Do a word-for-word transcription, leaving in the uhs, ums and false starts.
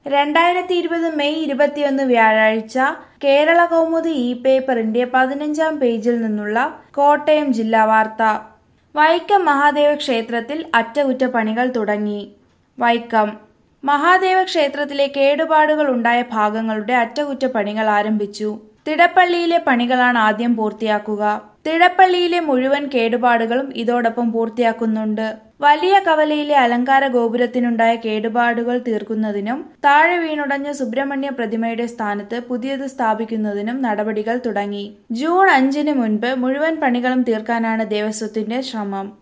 രണ്ടായിരത്തി ഇരുപത് മെയ് ഇരുപത്തിയൊന്ന് വ്യാഴാഴ്ച കേരള കൗമുദി ഇ പേപ്പറിന്റെ പതിനഞ്ചാം പേജിൽ നിന്നുള്ള കോട്ടയം ജില്ലാ വാർത്ത. വൈക്കം മഹാദേവ ക്ഷേത്രത്തിൽ അറ്റകുറ്റപ്പണികൾ തുടങ്ങി. വൈക്കം മഹാദേവ ക്ഷേത്രത്തിലെ കേടുപാടുകൾ ഉണ്ടായ ഭാഗങ്ങളുടെ അറ്റകുറ്റപ്പണികൾ ആരംഭിച്ചു. തിടപ്പള്ളിയിലെ പണികളാണ് ആദ്യം പൂർത്തിയാക്കുക. തിടപ്പള്ളിയിലെ മുഴുവൻ കേടുപാടുകളും ഇതോടൊപ്പം പൂർത്തിയാക്കുന്നുണ്ട്. വലിയ കവലയിലെ അലങ്കാര ഗോപുരത്തിനുണ്ടായ കേടുപാടുകൾ തീർക്കുന്നതിനും താഴെ വീണുടഞ്ഞ സുബ്രഹ്മണ്യ പ്രതിമയുടെ സ്ഥാനത്ത് പുതിയത് സ്ഥാപിക്കുന്നതിനും നടപടികൾ തുടങ്ങി. ജൂൺ അഞ്ചിന് മുൻപ് മുഴുവൻ പണികളും തീർക്കാനാണ് ദേവസ്വത്തിന്റെ ശ്രമം.